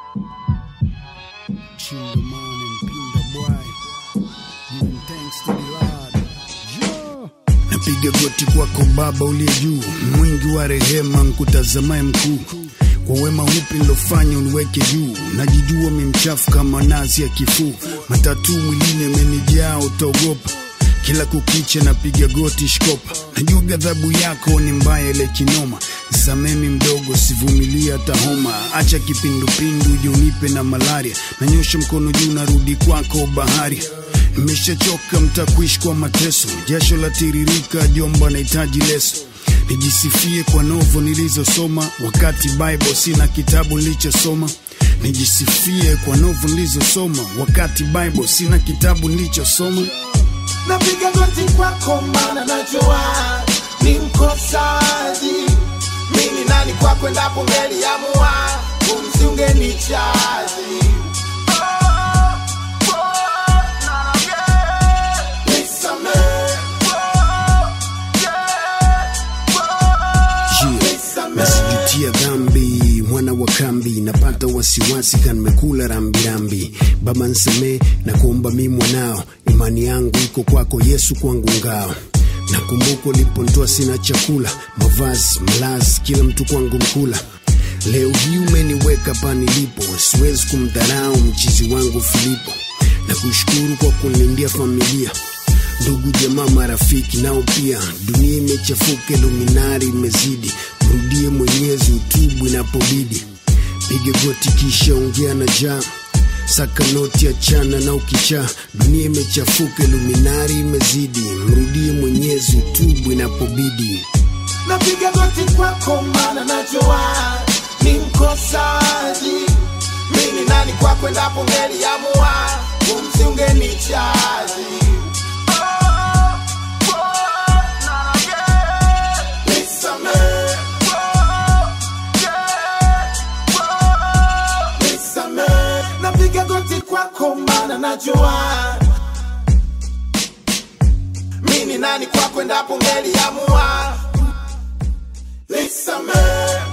Napiga goti kwako Baba uliye juu, mwingi wa rehema, nkutazamaye mkuu. Kwa wema upi nilofanya uniweke juu, najijua mimi mchafu kama nazi ya kifuu. Matatu mwilini yamenijaa utaogopa, kila kukicha napiga goti shkopa. Najua ghadhabu yako ni mbaya ile kinoma, nisamemi mdogo sivumilia hata homa. Acha kipindupindu uje unipe na malaria, nanyosha mkono juu narudi kwako bahari. Nimeshachoka mtakuishi kwa mateso, jasho la tiririka jomba nahitaji leso. Nijisifie kwa novo nilizosoma, wakati Bible sina kitabu nilichosoma. Nijisifie kwa novo nilizosoma, wakati Bible sina kitabu nilichosoma. Napiga goti kwako maana najua ni mkosaji. Mimi nani kwako endapo ngeliamua umsiungenichaji. Nasijutia dhambi, mwana wa kambi, napata wasiwasi kan mekula rambi. Baba nisamee na kuomba mimi mwanao, imani yangu iko kwako Yesu kwangu ngao. Nakumbuka uliponitoa sina chakula, mavazi, malazi, kila mtu kwangu mkula. Leo hii umeniweka pa nilipo, siwezi kumdharau mchizi wangu Filipo. Nakushukuru kwa kunilindia familia, ndugu jamaa marafiki nao pia. Dunia imechafuka, luminari imezidi, mrudie Mwenyezi utubu inapobidi. Piga goti kisha ongea na jaa, saka noti achana na ukichaa. Dunia imechafuka, luminari imezidi, mrudie Mwenyezi utubu inapobidi. Napiga goti kwako maana najua ni mkosaji. Mimi nani kwako endapo ngeliamua umsiungenichaji. Napiga goti kwako maana najua mimi nani kwako endapo ngeliamua. Nisamehe.